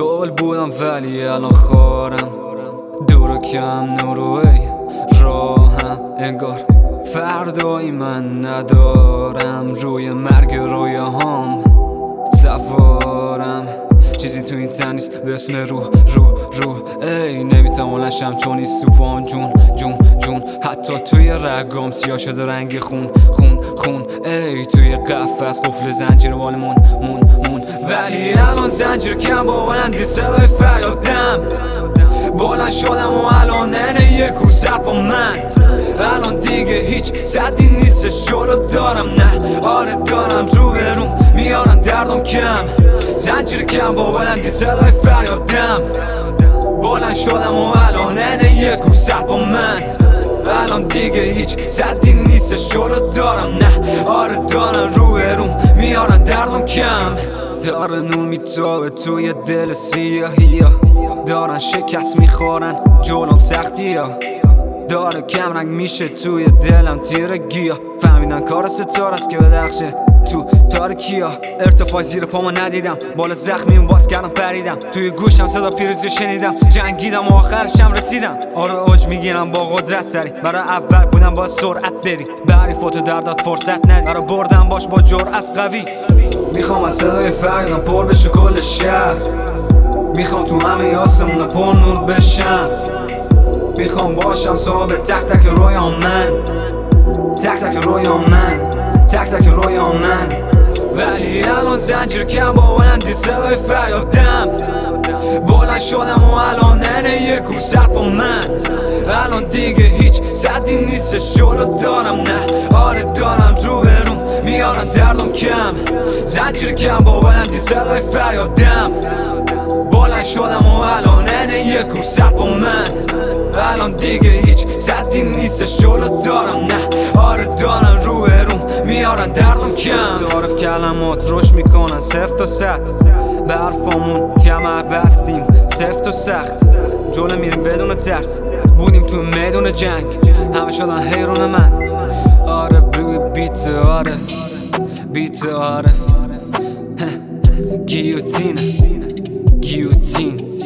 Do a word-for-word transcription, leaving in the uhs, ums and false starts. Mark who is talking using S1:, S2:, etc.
S1: گل بودم ولی الان خارم، دور و کم نور و ای راهم، انگار فردایی من ندارم، روی مرگ رویاهام سوارم. چیزی تو این تن نیست به اسم روح روح روح ای نمیتونم بلنشم چون این سوپان جون جون جون، حتی توی رگام سیاه شده رنگ خون خون خون ای توی قفس قفل زنجیر وال مون مون مون، ولی الان زنجیر کم با بلندی صدای فریادم، بلند شدم و الان اینه یه کورسر با من، الان دیگه هیچ صدی نیستش جلو دارم، نه آره دارم رو بروم میارن دردم کم، زنجیر کم با بلندی صدای فریادم، بلند شدم و الان اینه یه کورسر با من، الان دیگه هیچ صدی نیستش جلو دارم، نه آره دارم رو بروم میارن دردم کم، داره نور میتابه توی دل سیاهی ها، دارن شکست میخورن جلوم سختی ها، داره کم رنگ میشه توی دلم تیرگی ها، فهمیدن کار ستاره است که بدرخشه تو تاریکی ها، ارتفاع زیر پامو ندیدم، بالا زخمیم باز کردم پریدم، توی گوشم صدا پیروزی شنیدم، جنگیدم و آخرشم رسیدم، آره اوج میگیرم با قدرت سری، برای اول بودم با سرعت بری، بری فوتو دردات فرصت ندی، برای بردم باش با جرأت قوی، میخوام از صدای فریدم پر بشه کل شهر، میخوام تو همه آسمون پر نور بشم، میخوام باشم صاحب تک تک رویام من، تک تک رویام من، تک تک رویام من، ولی الان زنجیر کم با بلندی صدای فریادم، بلند شدم و الان اینه یه کورسر با من، الان دیگه هیچ صدی نیستش جلو دارم، نه آره دارم رو بروم میارن دردم کم، زنجیر کم با بلندی صدای فریادم، بلند شدم و الان اینه یه کورسر با من، الان دیگه هیچ صدی نیستش جلو دارم، نه آره دارم رو بروم میارن دردم کم، تعارف کلمات روش میکنن سفت و سخت، به حرفامون کمر بستیم سفت و سخت، جلو میریم بدون ترس، بودیم تو میدون جنگ، همه شدن حیرون من، آره روی بیت عارف بیت عارف گیوتین گیوتین